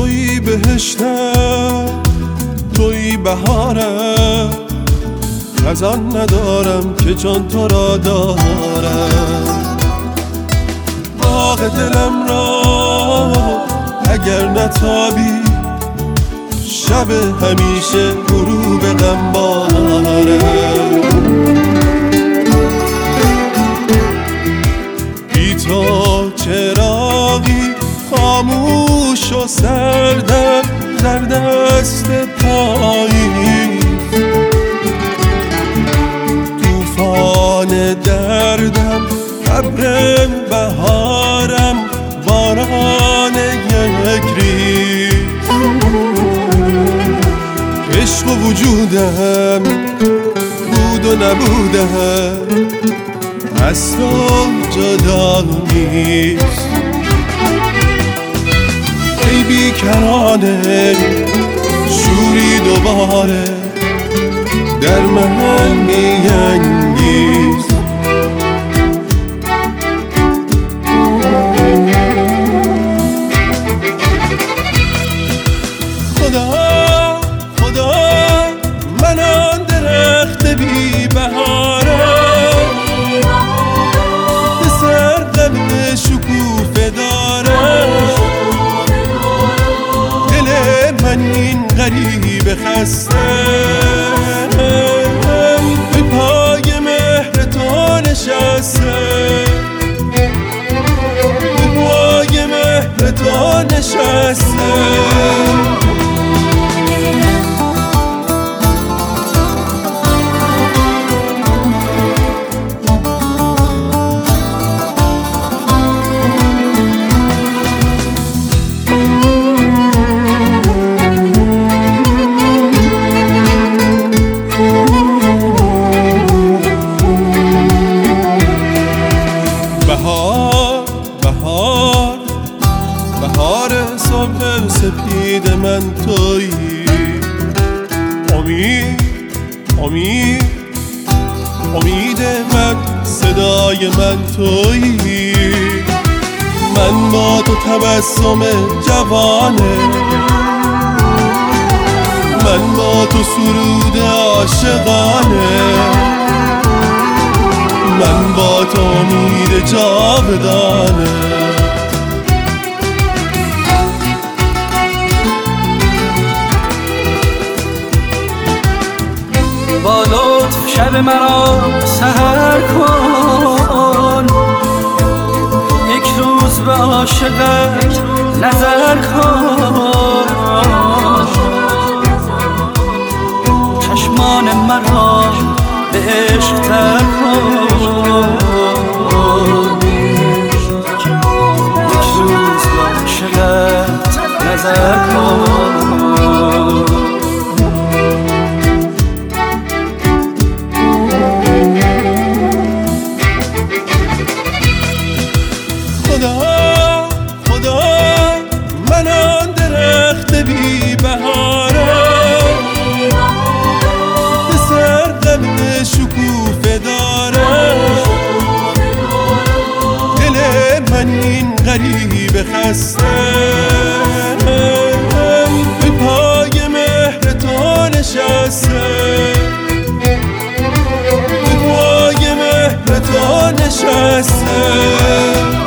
تویی بهشتم، تویی بهارم، خزان ندارم که چون تو را دارم. باغ دلم را اگر نتابی، شب همیشه غروب غمباره. بی تو چراغی خاموش و سردم در دست پایی، طوفان دردم ابر بهارم، باران یک ریز. عشق و وجودم بود و نبودم، از تو جدا نیست. ای بیکرانه شوری دوباره در من میانگیز. خدا خدا من آن درخت بی بهارم، به سر غم شکوفه دارم. دل من این غریب خسته به پای مهر تو نشسته، به پای مهر تو نشسته. بهار صبح سپید من تویی، امید من، صدای من تویی. من با تو تبسم جوانه، من با تو سرود عاشقانه، من با تو امید جاودانه. با لطف شب مرا سحر کن، یک روز به عاشقت نظر کن. چشمان مرا به عشق تر کن، یک روز به عاشقت نظر کن. خدا من آن درخت بی بهارم، به سر غم شکوفه دارم. دل من این غریب خسته به پای مهر تو نشسته، به پای مهر تو نشسته.